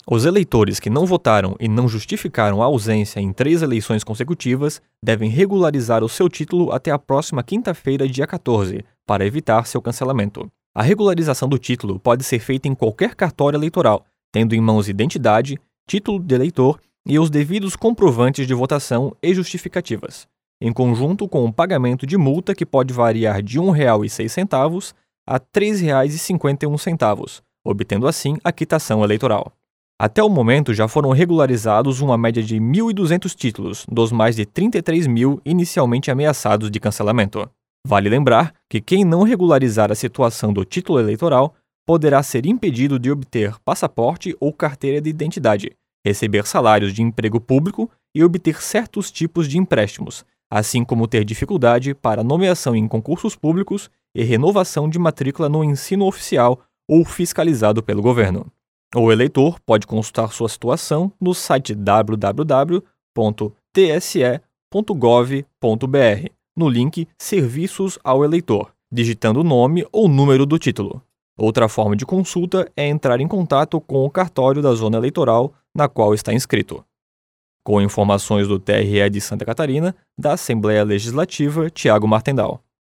Os eleitores que não votaram e não justificaram a ausência em 3 eleições consecutivas devem regularizar o seu título até a próxima quinta-feira, dia 14, para evitar seu cancelamento. A regularização do título pode ser feita em qualquer cartório eleitoral, tendo em mãos identidade, título de eleitor e os devidos comprovantes de votação e justificativas, em conjunto com o pagamento de multa que pode variar de R$ 1,06 a R$ 3,51, obtendo assim a quitação eleitoral. Até o momento, já foram regularizados uma média de 1.200 títulos, dos mais de 33 mil inicialmente ameaçados de cancelamento. Vale lembrar que quem não regularizar a situação do título eleitoral poderá ser impedido de obter passaporte ou carteira de identidade, receber salários de emprego público e obter certos tipos de empréstimos, assim como ter dificuldade para nomeação em concursos públicos e renovação de matrícula no ensino oficial ou fiscalizado pelo governo. O eleitor pode consultar sua situação no site www.tse.gov.br, no link Serviços ao Eleitor, digitando o nome ou número do título. Outra forma de consulta é entrar em contato com o cartório da zona eleitoral na qual está inscrito. Com informações do TRE de Santa Catarina, da Assembleia Legislativa, Tiago Martendal.